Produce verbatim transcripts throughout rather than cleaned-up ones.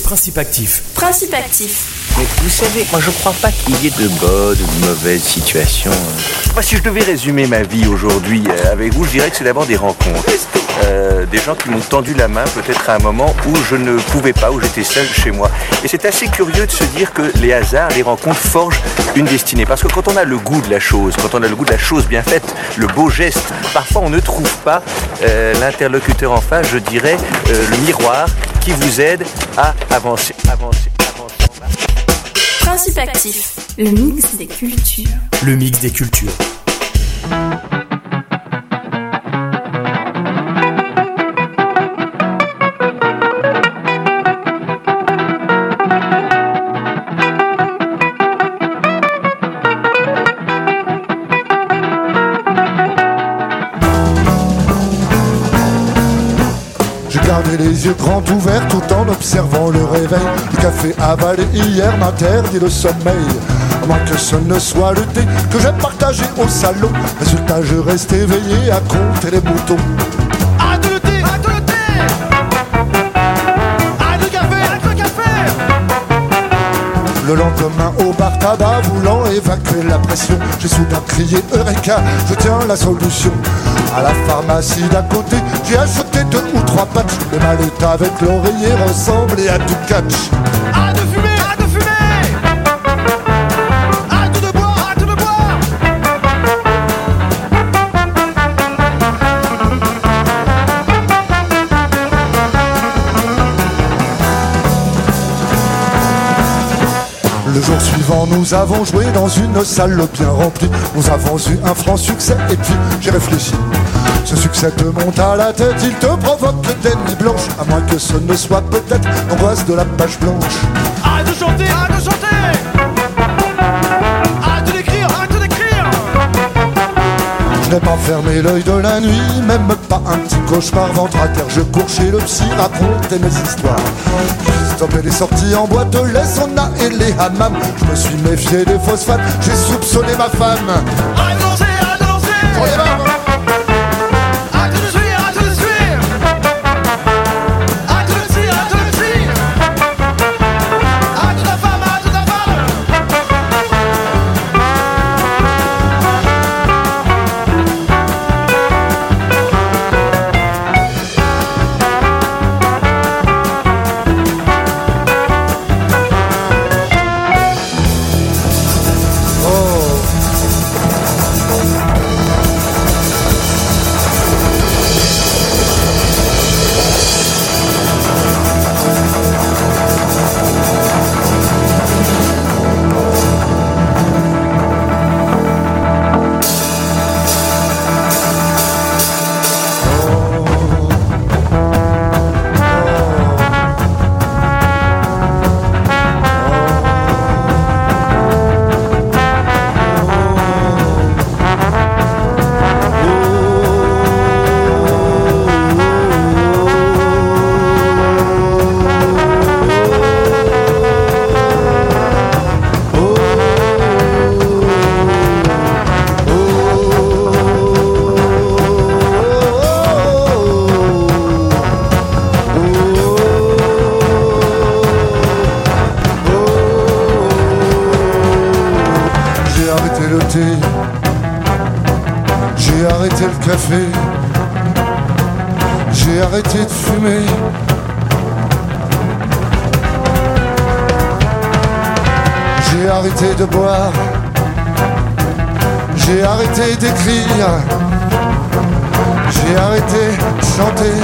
Principe Actif. Principe Actif. Mais vous savez, moi je crois pas qu'il y ait de bonnes ou de mauvaises situations. Moi, si je devais résumer ma vie aujourd'hui euh, avec vous, je dirais que c'est d'abord des rencontres. Euh, des gens qui m'ont tendu la main peut-être à un moment où je ne pouvais pas, où j'étais seul chez moi. Et c'est assez curieux de se dire que les hasards, les rencontres forgent une destinée. Parce que quand on a le goût de la chose, quand on a le goût de la chose bien faite, le beau geste, parfois on ne trouve pas euh, l'interlocuteur en face, je dirais, euh, le miroir qui vous aide à avancer, avancer, avancer. Principe Actif, le mix des cultures. Le mix des cultures. Gardez les yeux grands ouverts tout en observant le réveil. Le café avalé hier m'interdit le sommeil. À moins que ce ne soit le thé que j'ai partagé au salon. Résultat, je reste éveillé à compter les boutons. Arrête le thé, arrête le thé. Arrête le café, arrête le café. Le lendemain au bar tabac, voulant évacuer la pression, j'ai soudain crié Eureka, je tiens la solution. À la pharmacie d'à côté, j'ai acheté deux ou trois patchs. Le mallet avec l'oreiller ressemblait à du catch. Arrête de fumer, arrête de fumer. Arrête de boire, arrête de boire. Le jour suivant, nous avons joué dans une salle bien remplie. Nous avons eu un franc succès et puis j'ai réfléchi. Ce succès te monte à la tête, il te provoque des nuits blanches. À moins que ce ne soit peut-être l'angoisse de la page blanche. Arrête de chanter, arrête de chanter. Arrête de l'écrire, arrête de l'écrire. Je n'ai pas fermé l'œil de la nuit, même pas un petit cauchemar. Ventre à terre, je cours chez le psy, raconter mes histoires. J'ai stoppé les sorties en boîte, les saunas et les hammams. Je me suis méfié des phosphates, j'ai soupçonné ma femme. Arrête de danser, arrête de danser. Oh, les mains. Arrête de suivre, arrête de suivre. Arrête de le psy, arrête de le psy. Arrête de ta femme, arrête de ta femme. J'ai arrêté le café, j'ai arrêté de fumer. J'ai arrêté de boire, j'ai arrêté d'écrire, j'ai arrêté de chanter.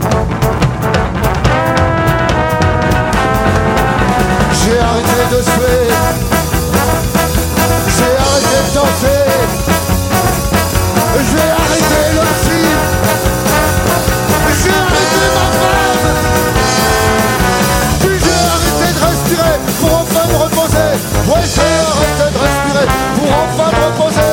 J'ai arrêté de suer, j'ai arrêté de danser. J'ai arrêté le psy, j'ai arrêté ma femme, puis j'ai arrêté de respirer pour enfin me reposer. Ouais, j'ai arrêté de respirer pour enfin me reposer.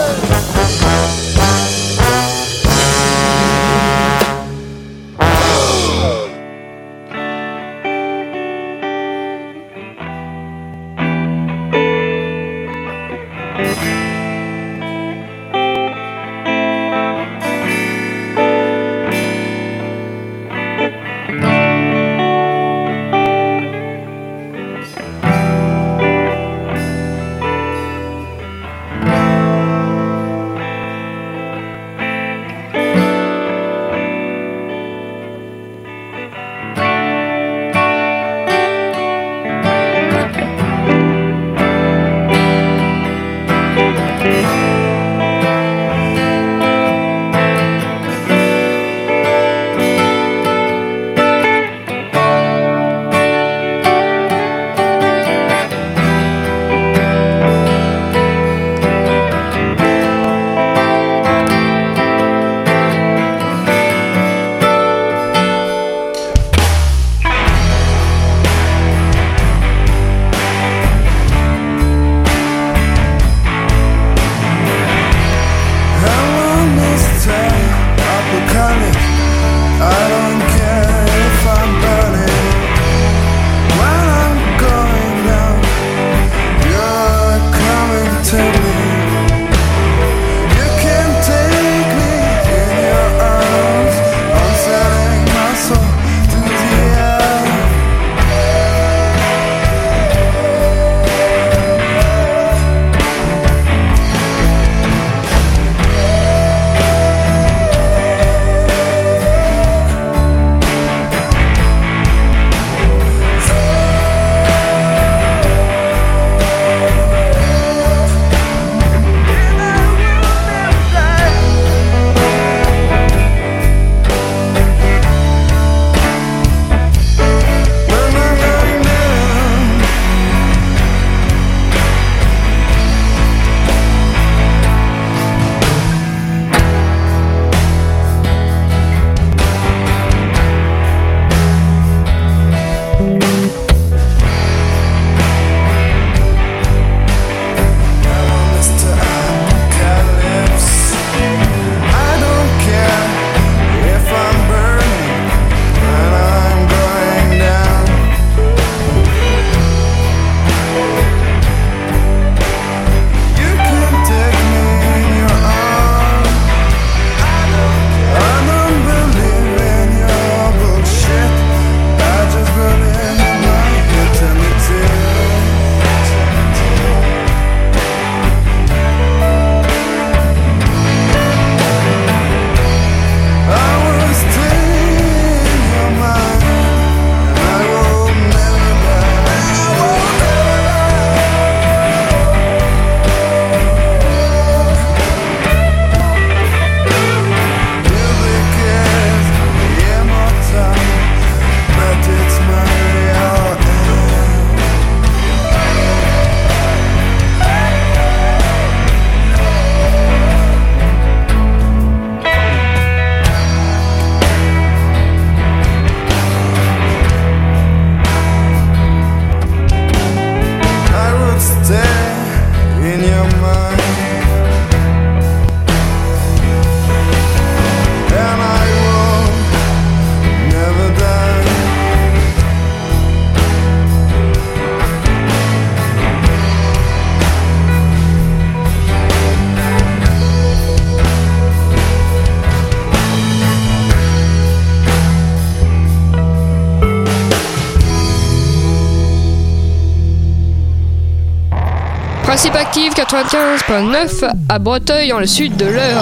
mine. And I will never die. Principe actif quatre-vingt-quinze virgule neuf à Breteuil dans le sud de l'Eure.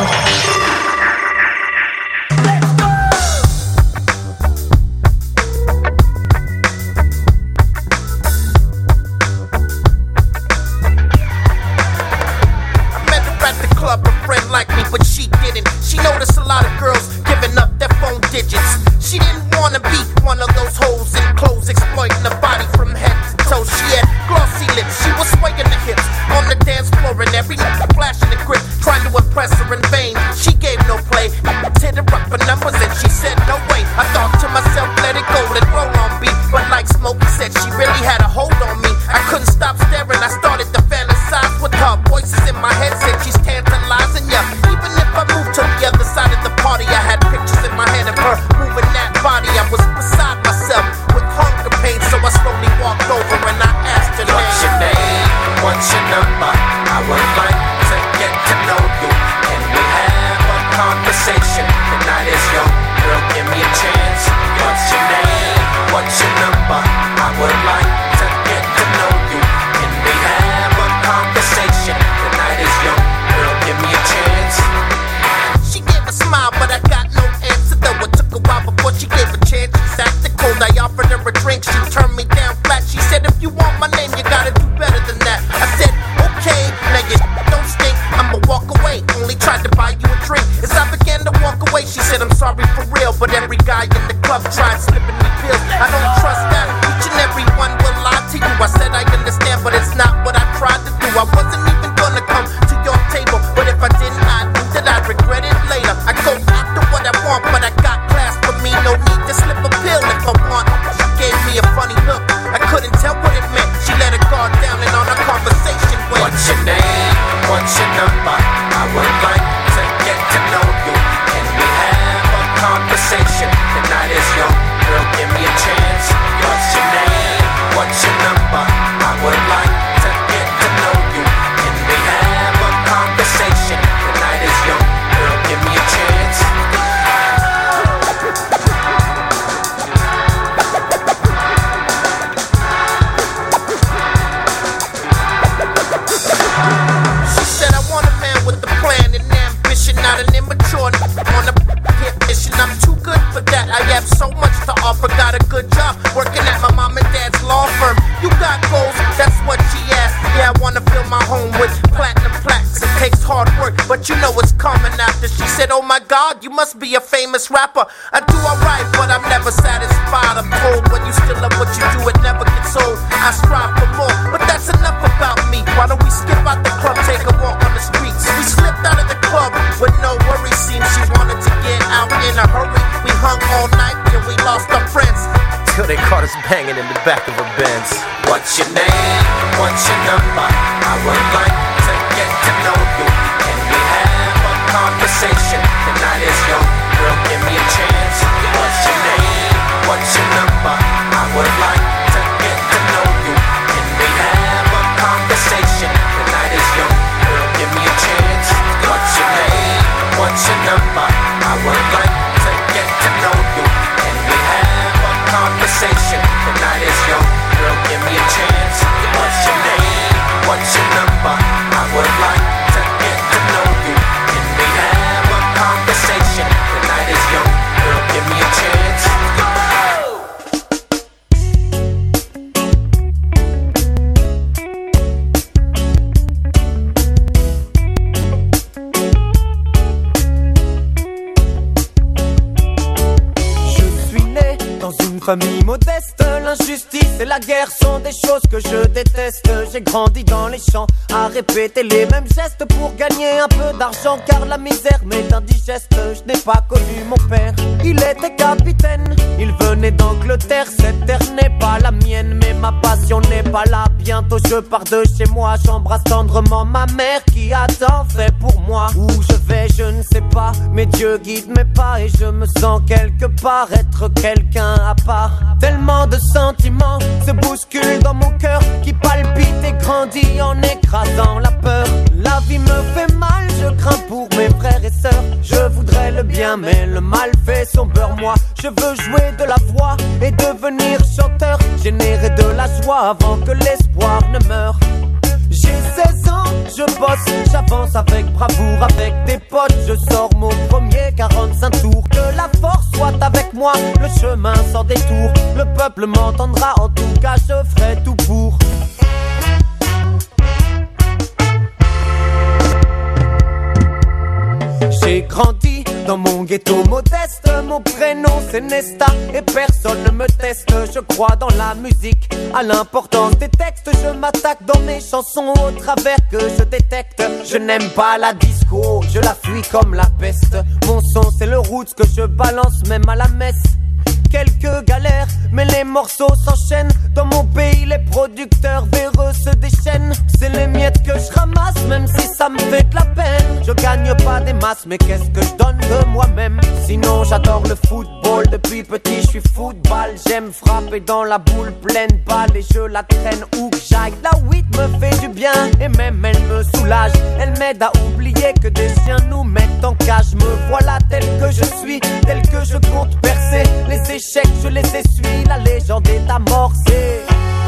Rapper, I do alright, but I'm never satisfied. I'm cold when you still love what you do, it never gets old. I strive for more, but that's enough about me. Why don't we skip out the club, take a walk on the streets? We slipped out of the club with no worries. Seems she wanted to get out in a hurry. We hung all night and we lost our friends till they caught us banging in the back of a Benz. What's your name? What's your number? I would like to get to know you. Can we have a conversation? The night is young. Girl, give me a chance. What's your name? What's your number? I would like to get to know you. Can we have a conversation? The night is young. Girl, give me a chance. What's your name? What's your number? I would like to get to know you. Can we have a conversation? The night is young. Girl, give me a chance. What's your name? What's your number? I would like to get to know you. Can we have a conversation? The night is young. Girl, give me a chance. Je suis né dans une famille modeste. L'injustice et la guerre sont des choses que je déteste. J'ai grandi dans les champs à répéter les mêmes gestes pour gagner un peu d'argent, car la misère m'est indigeste. Je n'ai pas connu mon père, il était capitaine. Il venait d'Angleterre, cette terre n'est pas la mienne, mais ma passion n'est pas la bière. bientôt je pars de chez moi. J'embrasse tendrement ma mère qui a tant fait pour moi. Où je vais je ne sais pas, mais Dieu guide mes pas. Et je me sens quelque part être quelqu'un à part. Tellement de sentiments se bousculent dans mon cœur, qui palpite et grandit en écrasant la peur. La vie me fait mal, je crains pour mes frères et sœurs. Je voudrais le bien mais le mal fait son beurre. Moi je veux jouer de la voix et devenir chanteur, générer de la joie avant que l'espoir ne meure. J'ai seize ans, je bosse, j'avance avec bravoure, avec des potes. Je sors mon premier quarante-cinq tours. Que la force soit avec moi, le chemin sans détour. Le peuple m'entendra, en tout cas je ferai tout pour. J'ai grandi dans mon ghetto modeste. Mon prénom c'est Nesta et personne ne me teste. Je crois dans la musique, à l'importance des textes. Je m'attaque dans mes chansons au travers que je détecte. Je n'aime pas la disco, je la fuis comme la peste. Mon son c'est le roots que je balance même à la messe. Quelques galères, mais les morceaux s'enchaînent. Dans mon pays, les producteurs véreux se déchaînent. C'est les miettes que je ramasse, même si ça me fait de la peine. Je gagne pas des masses, mais qu'est-ce que je donne de moi-même? Sinon, j'adore le football. Depuis petit, je suis football. J'aime frapper dans la boule pleine balle et je la traîne où que j'aille. La weed me fait du bien et même elle me soulage. Elle m'aide à oublier que des chiens nous mettent en cage. Me voilà tel que je suis, tel que je compte percer. Les échecs, je les essuie, la légende est amorcée.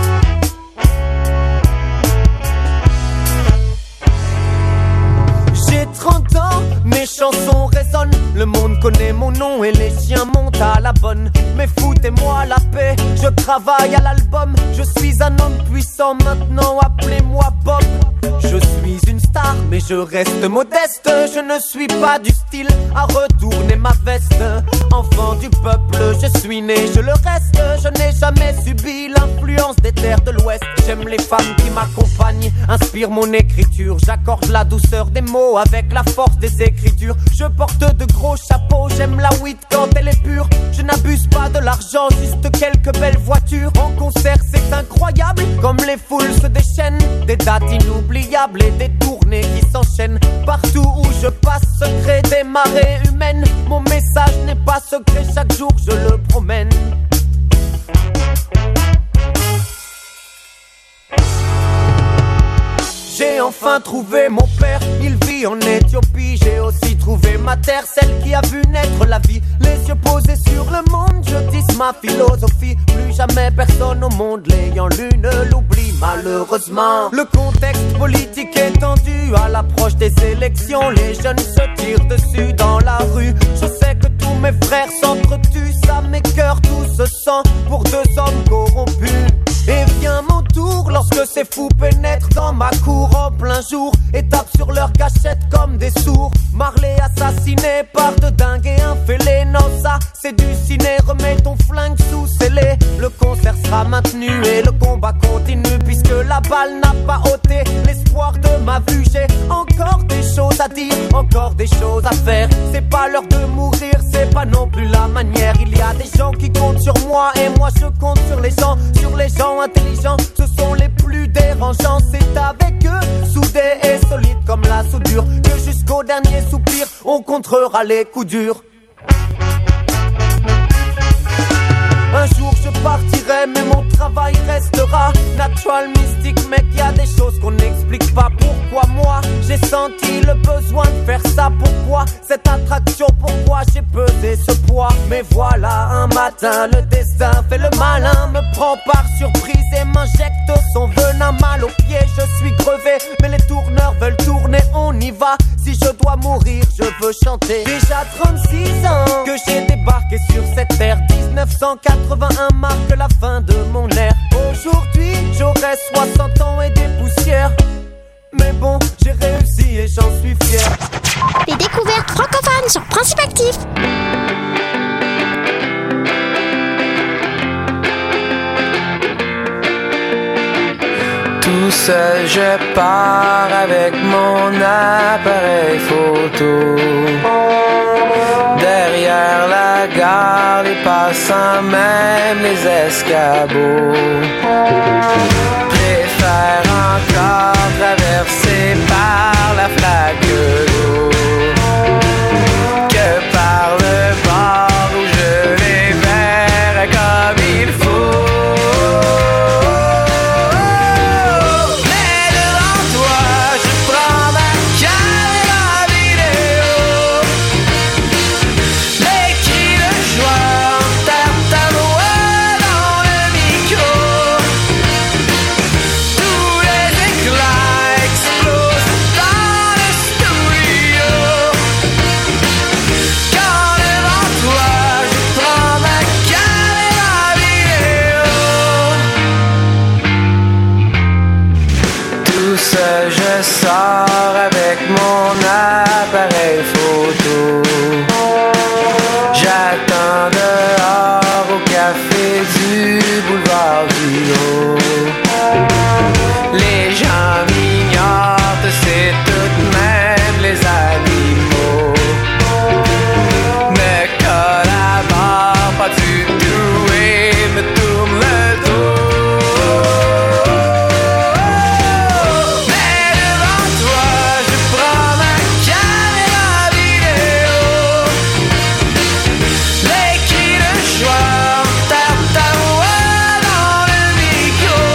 J'ai trente ans, mes chansons résonnent. Le monde connaît mon nom et les chiens montent à la bonne. Mais foutez-moi la paix, je travaille à l'album. Je suis un homme puissant maintenant, appelez-moi Bob. Je suis une star, mais je reste modeste. Je ne suis pas du style à retourner ma veste. Enfant du peuple, je suis né, je le reste. Je n'ai jamais subi l'influence des terres de l'Ouest. J'aime les femmes qui m'accompagnent, inspirent mon écriture. J'accorde la douceur des mots avec la force des écritures. Je porte de gros chapeaux, j'aime la weed quand elle est pure. Je n'abuse pas de l'argent, juste quelques belles voitures. En concert c'est incroyable, comme les foules se déchaînent. Des dates inoubliables et des tournées qui s'enchaînent. Partout où je passe se créent des marées humaines. Mon message n'est pas secret, chaque jour je le promène. J'ai enfin trouvé mon père, il vit en Éthiopie. J'ai aussi trouvé ma terre, celle qui a vu naître la vie. Les yeux posés sur le monde, je tisse ma philosophie. Plus jamais personne au monde l'ayant lu ne l'oublie malheureusement. Le contexte politique est tendu à l'approche des élections. Les jeunes se tirent dessus dans la rue. Je sais que tous mes frères s'entretuent, ça m'écœure tout ce sang pour deux hommes corrompus. Et vient mon tour lorsque ces fous pénètrent dans ma cour en plein jour et tapent sur leur cachette comme des sourds. Marley assassiné par de dingues et un fêlé. Non ça c'est du ciné, remets ton flingue sous scellé. Le concert sera maintenu et le combat continue, puisque la balle n'a pas ôté l'espoir de ma vue. J'ai encore des choses à dire, encore des choses à faire. C'est pas l'heure de mourir, c'est pas non plus la manière. Il y a des gens qui comptent sur moi et moi je compte sur les gens, sur les gens intelligents, ce sont les plus dérangeants. C'est avec eux, soudés et solides comme la soudure, que jusqu'au dernier soupir, on contrera les coups durs. Un jour je partirai, mais mon travail restera natural, mystique, mec, y a des choses qu'on n'explique pas. Pourquoi moi, j'ai senti le besoin de faire ça? Pourquoi cette attraction? Pourquoi j'ai pesé ce poids? Mais voilà, un matin, le destin fait le malin, me prend par surprise et m'injecte son venin. Mal aux pieds, je suis crevé, mais les tourneurs veulent tourner, on y va. Si je dois mourir, je veux chanter. Déjà trente-six ans que j'ai débarqué sur cette terre. Dix-neuf cent quatre-vingt-un marque la fin de mon ère. Aujourd'hui, j'aurai soixante ans et des poussières. Mais bon, j'ai réussi et j'en suis fier. Les découvertes francophones sur Principe Actif. Tout seul, je pars avec mon appareil photo. Derrière la gare, les passants, même les escabeaux. Préfère je sors avec mon appareil photo. J'attends dehors au café du boulevard du Haut. Les gens m'ignorent, c'est tout de même les animaux. Ne collabore pas du tout et me tourne le dos. Mais devant toi, je prends ma caméra vidéo. Les cris de joie tapent ta voix dans le micro.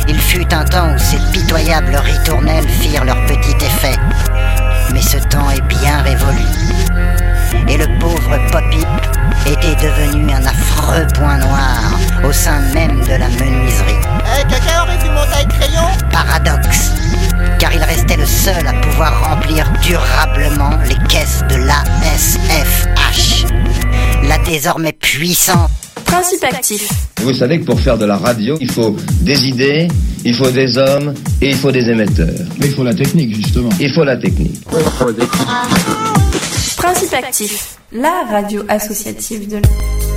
Il fut un temps où ces pitoyables ritournelles firent leur petit effet. Mais ce temps est bien révolu. Et le pauvre Poppy était devenu un affreux point noir au sein même de la menuiserie. Eh, hey, quelqu'un aurait vu mon taille-crayon ? Paradoxe, car il restait le seul à pouvoir remplir durablement les caisses de l'A S F H, la désormais puissante. Principe actif. Vous savez que pour faire de la radio, il faut des idées, il faut des hommes et il faut des émetteurs. Mais il faut la technique, justement. Il faut la technique. Principe actif, la radio associative de la...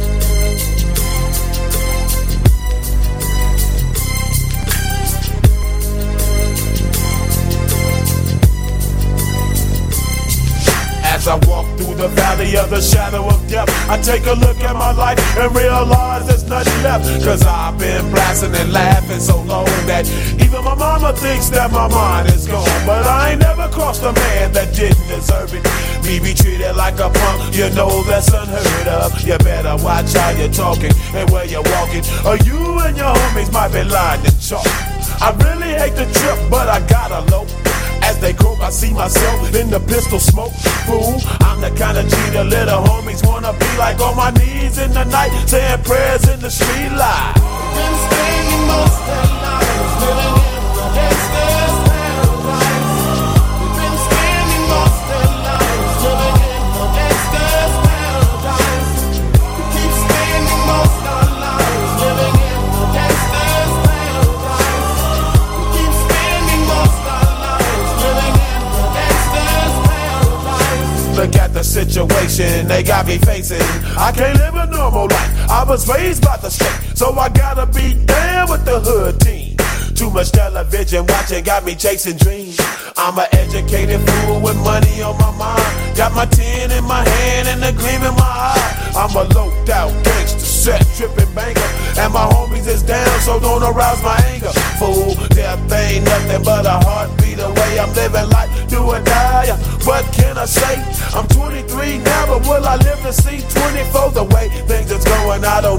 As I walk through the valley of the shadow of death, I take a look at my life and realize there's nothing left. Cause I've been blasting and laughing so long that even my mama thinks that my mind is gone. But I ain't never crossed a man that didn't deserve it. Me be treated like a punk, you know that's unheard of. You better watch how you're talking and where you're walking, or you and your homies might be lying to chalk. I really hate the trip, but I gotta low. As they croak, I see myself in the pistol smoke. Fool, I'm the kind of G the little homies wanna be like, on my knees in the night, saying prayers in the street light. Been spending most of their lives living in the gangster's paradise. We've been spending most of their lives living in the gangster's paradise. We keep spending most of our lives living in the gangster's paradise. We keep spending most of our lives living in the gangster's paradise. Look at the situation they got me facing. I can't live a normal life. I was raised by the state, so I gotta be down with the hood team. Too much television watching got me chasing dreams. I'm an educated fool with money on my mind. Got my tin in my hand and a gleam in my eye. I'm a loped out gangster, set tripping banker, and my homies is down, so don't arouse my anger. Fool, death ain't nothing but a heartbeat away. I'm living life, do or die. What can I say? I'm twenty-three now, but will I live to see twenty-four? The way things is going, I don't